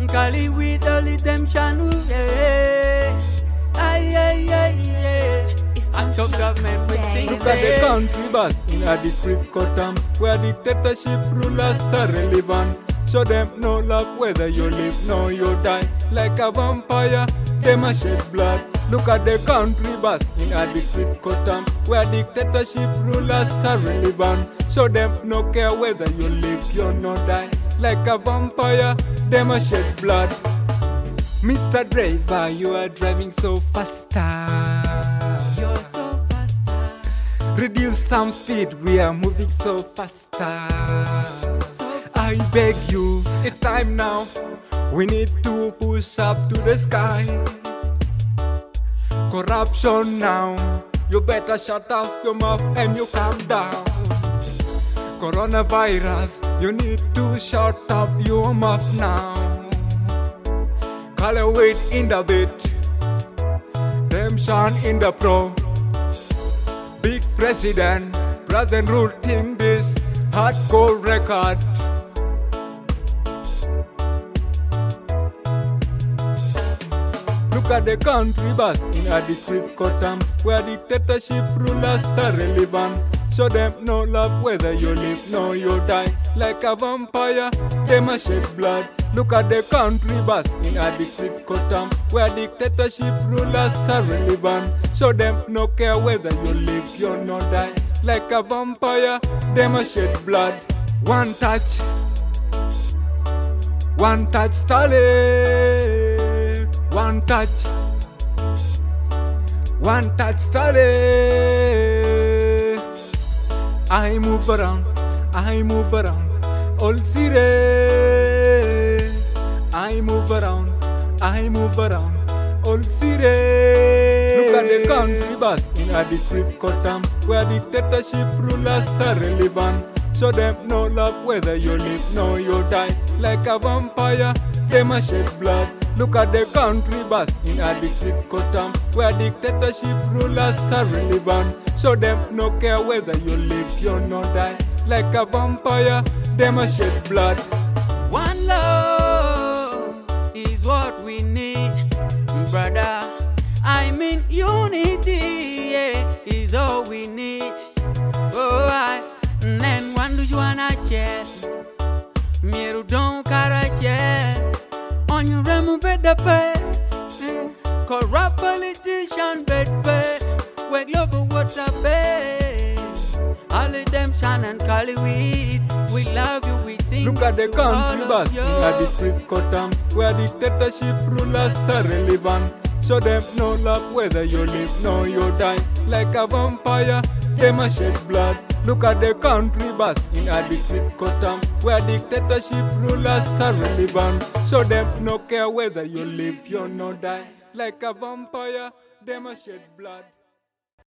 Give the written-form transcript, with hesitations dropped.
and Cali with the redemption. Yeah. Aye, aye, aye, yeah. And top government with sing. Look at the country bus in a district Kotam, where dictatorship rulers are relevant. Show them no love whether you live nor you die. Like a vampire, them a shed blood. Look at the country bus in a district Kotam, where dictatorship rulers are relevant. Show them no care whether you live you nor die. Like a vampire, them a shed blood. Mr. Driver, you are driving so faster. You're so faster. Reduce some speed, we are moving so faster. I beg you, it's time now. We need to push up to the sky. Corruption now. You better shut up your mouth and you calm down. Coronavirus, you need to shut up your mouth now. Color weight in the bit, redemption in the pro. Big president, present rooting this hardcore record. Look at the country bus in a district Kotam, where dictatorship rulers are relevant. Show them no love whether you live nor you die. Like a vampire, them a shed blood. Look at the country bus in a district Kotam, where dictatorship rulers are relevant. Show them no care whether you live you nor die. Like a vampire, them a shed blood. One touch Stalin. One touch Stalin. I move around, all city. I move around, all city. Look at the country bus in a district Kotam, where dictatorship rulers are relevant. Show them no love whether you live nor you die. Like a vampire, them a shed blood. Look at the country bus in a district Kotam, where dictatorship rulers are relevant. Show them no care whether you live you nor die. Like a vampire, them a shed blood. One love is what we need, brother. I mean unity, yeah, is all we need. Oh, and then one do you wanna share? Miru don't karache. On your remu better pay. Corrupt politicians better pay. We global water pay. All of them shine and call it weed. We love you, we sing. Look at the to country all bus of in a you. district Kotam, where dictatorship rulers are relevant. Show them no love whether you live nor you die. Like a vampire, them a shed blood. Look at the country bus in a district Kotam, where dictatorship rulers are relevant. Show them no care whether you live you nor die. Like a vampire, them a shed blood.